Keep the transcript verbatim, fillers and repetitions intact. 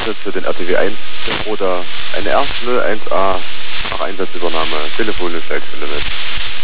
Einsatz für den R T W eins oder eine erste null eins A nach Einsatzübernahme, telefonisch Action Limit.